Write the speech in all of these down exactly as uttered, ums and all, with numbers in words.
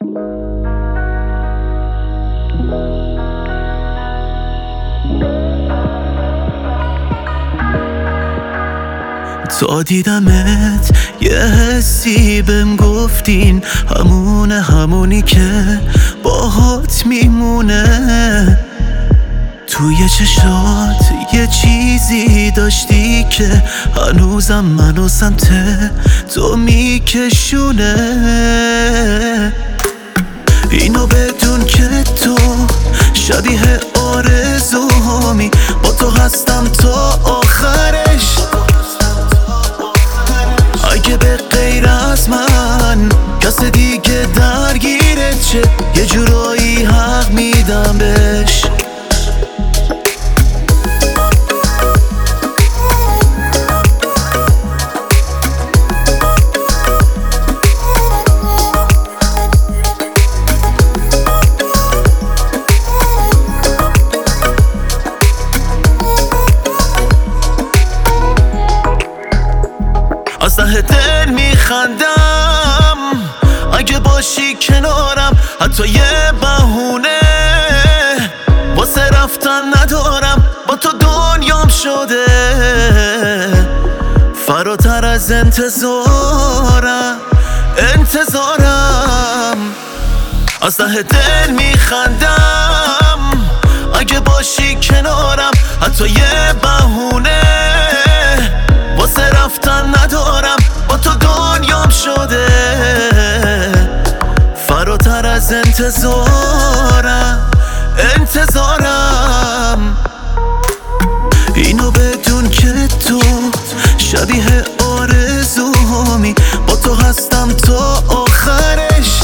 تا دیدمت یه حسی بهم گفتین همونه همونی که باهات میمونه. توی چشات یه چیزی داشتی که هنوزم منو سمت تو میکشونه. اینو بدون که تو شبیه آرزوهامی، با تو هستم تا آخرش. اگه به غیر از من کس دیگه درگیرت شه، یه جورایی حق میدم بهش. از ته دل میخندم اگه باشی کنارم، حتی یه بهونه واسه رفتن ندارم. با تو دنیام شده فراتر از انتظارم انتظارم از ته دل میخندم اگه باشی کنارم، حتی یه بهونه واسه رفتن ندارم. با تو دنیام شده فراتر از انتظارم انتظارم اینو بدون که تو شبیه آرزوهامی، با تو هستم تا آخرش.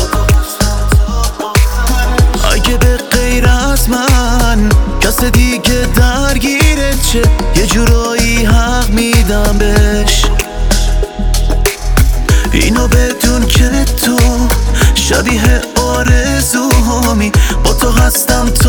اگه به غیر از من کس دیگه درگیرت شه، یه جورایی حق میدم بهش. اینو بدون که تو شبیه آرزوهامی، با تو هستم تا